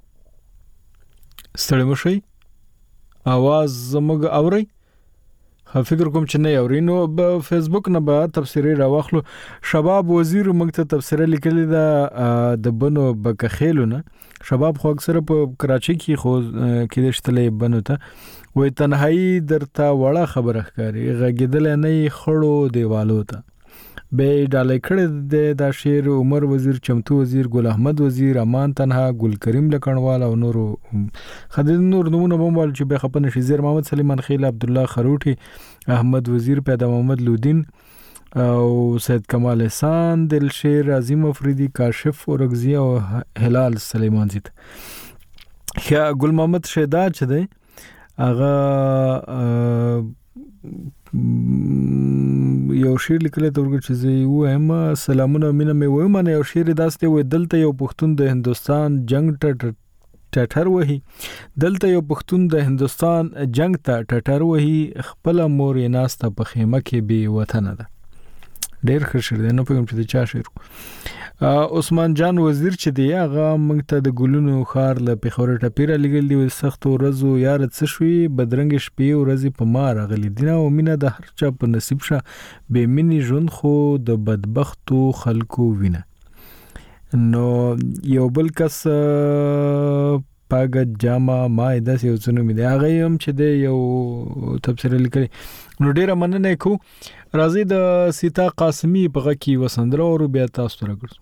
ستړي مشي आवाज زموږ اورئ. خو فکر کوم چې نه اورئ نو په فیسبوک نه به تفسیر راوخلو. شباب وزیر موږ ته تفسیر لیکلی دا د بنو بکخیلونه. شباب خو اکثر په کراچي کې خو کې دشتلې بنو ته وې تنهایی درته وړه خبره ښکاری غږیدل نه خړو دیوالو ته به ډالې کړه د شعر عمر وزیر چمتو وزیر ګل احمد وزیر امان تنها ګل کریم لکنوال او نورو خدای نور نمونه بموال چې به خپنه شزیر محمد سلیمان خیل عبد الله خروټي احمد وزیر پیدا محمد لودین او سید کمال احسان دلشیر عظیم افریدی کاشف اورغزی او هلال سلیمان زید خیا ګل محمد شیدا چ دی اغه یو شعر لیکلی ته ورګ چې زه وایم سلامونه مینه مې وایم نه یو شعر داسته وې دلته یو پښتون د هندستان جنگ ټ ټټر وهي دلته یو پښتون د هندستان جنگ ته ټټر وهي خپل مور یې ناسته په خیمه کې بي وطن ده ډېر ښه شعر دی، نه پوهېږم چې د چا شعر. عثمان جان وزیر چې دی هغه موږ ته د ګلونو ښار له پېښور ټپې رالیږل دي. وایي سختو ورځو یاره څه شوي، بدرنګې شپې ورځې په ما راغلي دي. او مینه د هر چا په نصیب شه، بې مینې ژوند خو د بدبختو خلکو وینه. نو یو بل کس پاګه جاما ما داسې یو څه نومې دی، هغه هم چې دی یو تبصره لیکلې. نو ډېره مننه یې کوو. راځئ د سیتا قاسمي په غږ کې یوه سندره اورو، بیا تاسو ته راګرځو.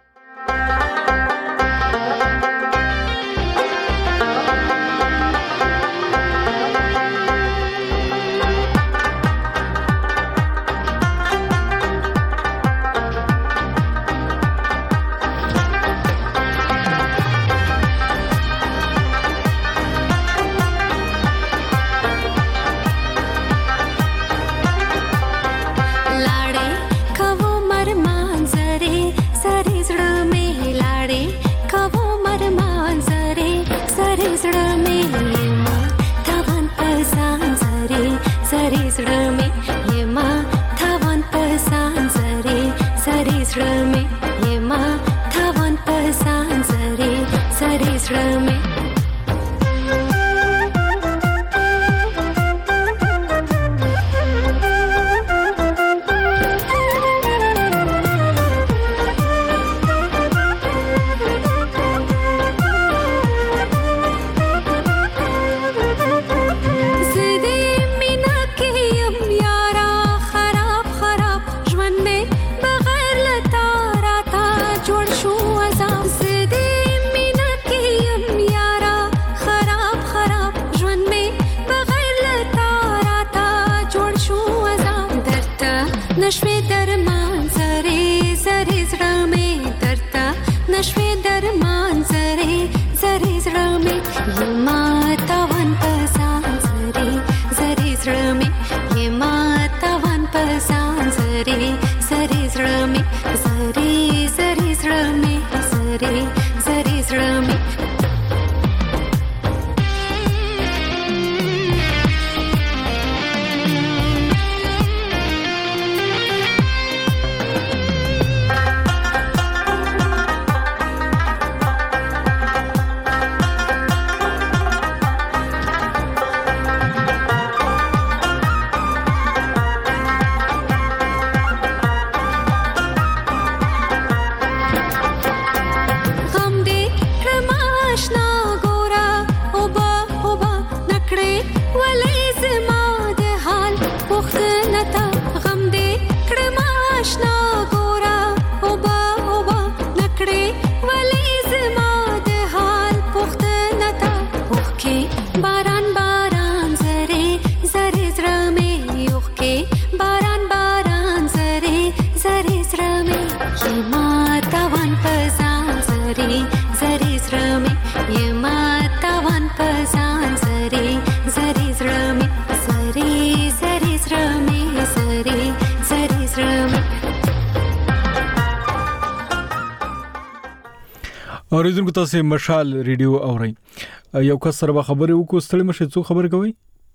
اوریدونکو تاسو مشال ریډیو اورئ. یو کس سره خبرې وکړو، ستړي مشه څو خبر کوي.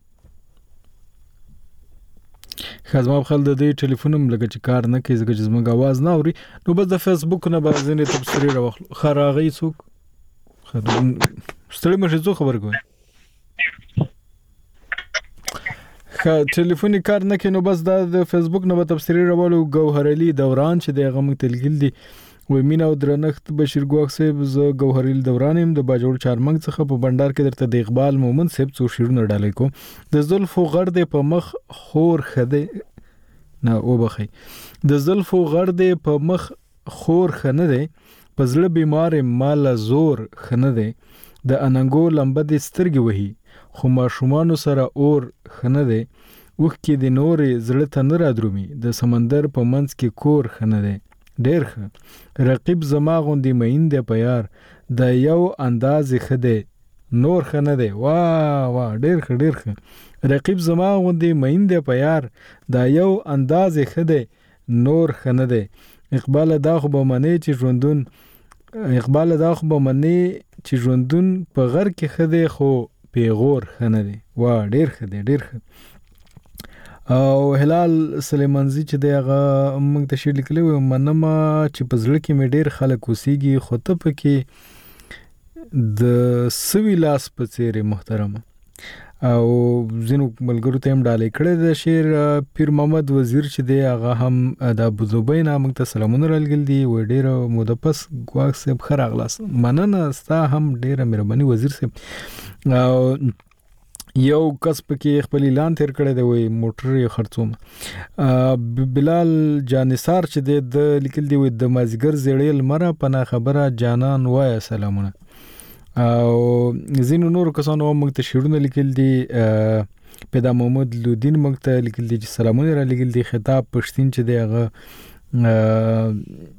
خدمت خپل د دې ټلیفونم لګی چې کار نه کوي ځکه چې زموږ आवाज نه اوري. نو بس د فیسبوک نه به ځینې تبصرې راوخلو. خراغي څوک ستړي مشه څو خبر کوي. خا ټلیفوني کار نه کوي. نو بس د فیسبوک نه به تبصرې راوالو. ګوهر علي دوران چې د غم تلګل دي و مینا او درنښت بشیر ګواخ صاحب، ز ګوهر علي دوران يم د باجوړ چارمنګ څخه په بندر کې درته د اقبال مومن صاحب څو شیرونه ډالې کو. د زلفو غرد په مخ خور خده نه او بخي د زلفو غرد په مخ خور خنه ده، پزړه بیمار مال زور خنه ده، د اننګو لمبه د سترګې وهي خو ما شومانو سره اور خنه ده، وخ کې د نورې زړه ته نه را درومي، د سمندر په منځ کې کور خنه ده. ډېر ښه رقیب زما غوندې مین دی په یار، د یو انداز خده نور خنه دی. واه واه ډېر ښه ډېر ښه رقیب زما غوندې مین دی په یار، د یو انداز خده نور خنه دی. اقبال دا خو به منی چې ژوندون اقبال دا خو به منی چې ژوندون په غر کې خده خو پیغور خنه دی. واه ډېر ښه دی ډېر ښه. او هلال سلیمانزی چې دغه موږ ته شیر لیکلی و منما چې په زړه کې مې ډیر خلک اوسېږي خو ته پکې د سوي لاس په څیر محترم او زینو ملګرو ته هم ډالې کړې د شیر پیر محمد وزیر چې دی هغه هم د ابوظبی نه موږ ته سلامونه راغلي دي و ډیر مودپس ګواښ صاحب خراغلاس مننه ستا هم ډیره مهرباني وزیر صاحب او یو کس پکې خپل اعلان تیر کړی دی وای موټر خرڅوم بلال جانثار چې د لیکل دی وای د مازیګر زړیل مره پنه خبره جانان وای سلامونه او زینو نور کسانو موږ ته شیرونه لیکل دي پیدا محمد لودین موږ ته لیکل دي چې سلامونه را لیکل دي خطاب پښتين چې دی هغه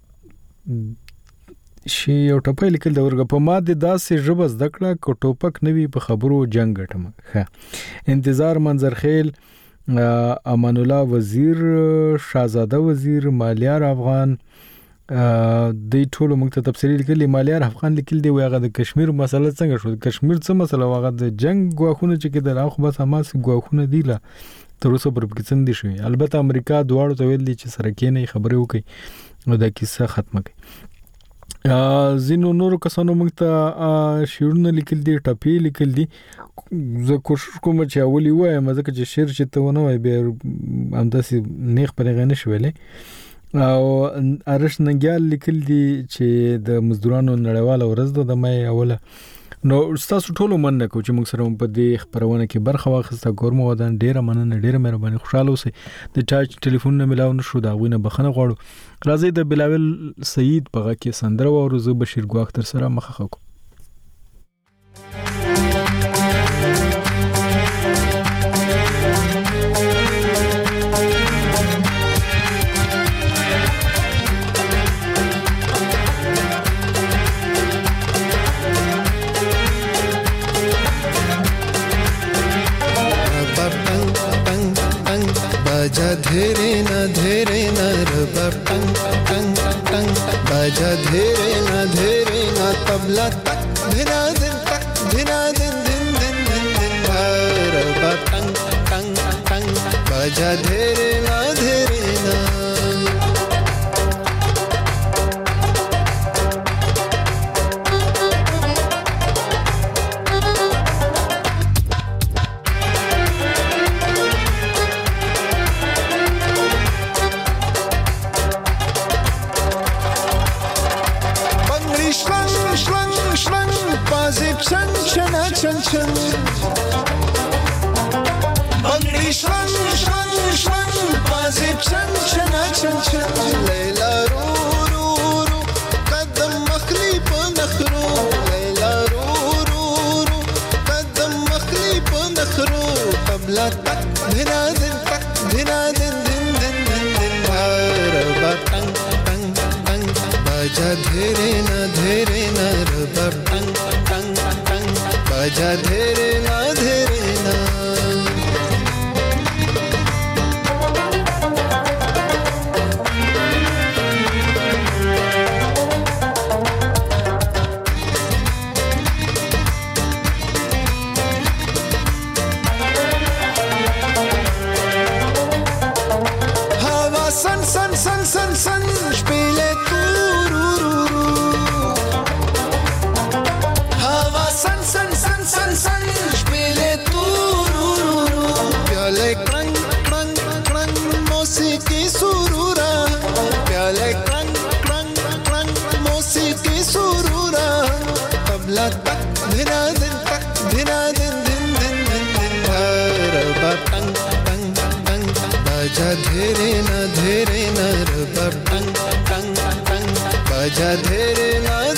شی یو ټپه لیکل دا ورګه په ماده داسې ژبه زده کړه کو ټوپک نوي په خبرو جنگ ګټم ښه انتظار منظرخیل امان الله وزیر شاهزاده وزیر مالیار افغان د ټولو موږ ته تفصیلی لیکلي مالیار افغان لیکل دی هغه د کشمیر مسله څنګه شو کشمیر څه مسله هغه د جنگ غواخونه چې کېدل هغه بس حماس غواخونه دی لا تر اوسه پر پاکستان دي شوی البته امریکا دواړو ته ویل دي چې سره کې نه خبرې وکړي نو دا کیسه ختمه کړي زینو نور کسانو موږ ته شیرونه لیکل دي ټپی لیکل دي زه کوشش کوم چې اولی وایم ځکه چې شعر چې ته ونه وای به همداسې نیخ پرې غنښ ویلې او ارش ننګیال لیکل دي چې د مزدورانو نړیواله ورځ ده د مې اوله نو تاسو ټول مننه کوم چې موږ سره په دې خبرونه کې برخه واخیسته ګورمو ودان ډیره مننه ډیره مهرباني خوشاله اوسئ د چارج ټلیفون نه ملاو نشو دا غوینه بخنه غواړو راځي د بلاول سعید په کې سندره او روزو بشیر ګواخ تر سره مخه کو बाजा धेरे ना धेरे ना रबब टंग टंग टंग बाजा धेरे ना धेरे ना तबला तक धिना दिन तक धिना दिन दिन दिन दिन दिन रबब टंग टंग टंग बाजा धेरे ना धेरे ना Chan chana chan chan Bangri shran shran shran Bazib chan chana chan chan Layla ro ro ro Qadam makhli pa nakhro Layla ro ro ro Qadam makhli pa nakhro Qabla tak dhina din tak dhina din din din din din Raba tang tang tang Baja dhere na dhere na Raba tang tang बाजा धेरे ना धेरे ना हवा सन सन सन सन सन spiele tu ru ru ru हवा सन सन सन सन सन spiele tu ru ru ru प्याले क्रंग क्रंग क्रंग मौसीकी सुरूरा प्याले क्रंग क्रंग क्रंग मौसीकी सुरूरा तबला तक धिना दिन तक धिना दिन दिन दिन दिन दिन रबा टंग टंग टंग बाजा धेरे ना धेरे ना रबा टंग टंग टंग बाजा धेरे ना